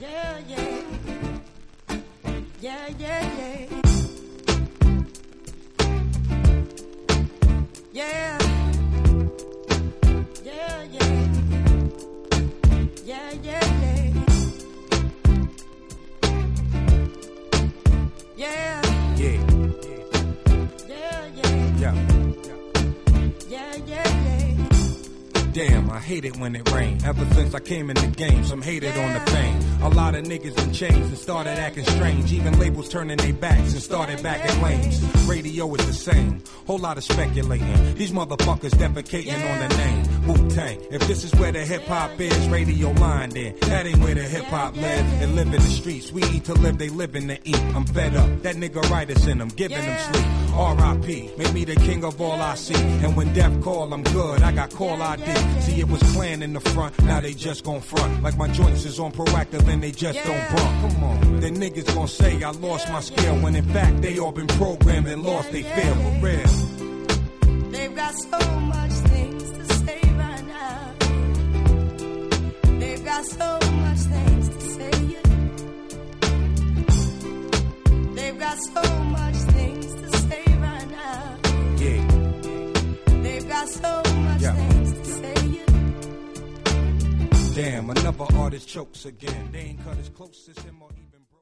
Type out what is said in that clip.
Yeah, yeah. Yeah, yeah, yeah. Yeah. Yeah, yeah. Yeah, yeah, yeah. Yeah. Yeah. Yeah, yeah. Yeah. Yeah, yeah, yeah. Damn, I hate it when it rain. Ever since I came in the game, some hated on the fame. A lot of niggas in chains and started acting strange. Even labels turning their backs and started back at lanes. Radio is the same. Whole lot of speculating. These motherfuckers defecating on the name. Wu-Tang. If this is where the hip-hop is, radio line then. That ain't where the hip-hop lives. They live in the streets. We eat to live, they living to eat. I'm fed up. That nigga writers in them, giving them sleep. R.I.P. Make me the king of all I see. And when death call, I'm good. I got call ID. See, it was clan in the front. Now they just gon' front. Like my joints is on proactive and they just don't bump. Come on. The niggas gon' say I lost my skill. When in fact they all been programmed and lost they feel for real. They've got so much things to say right now. They've got so much things to say. They've got so much things to say right now. Yeah. They've got so much things to say. Damn, another artist chokes again. They ain't cut as close as him or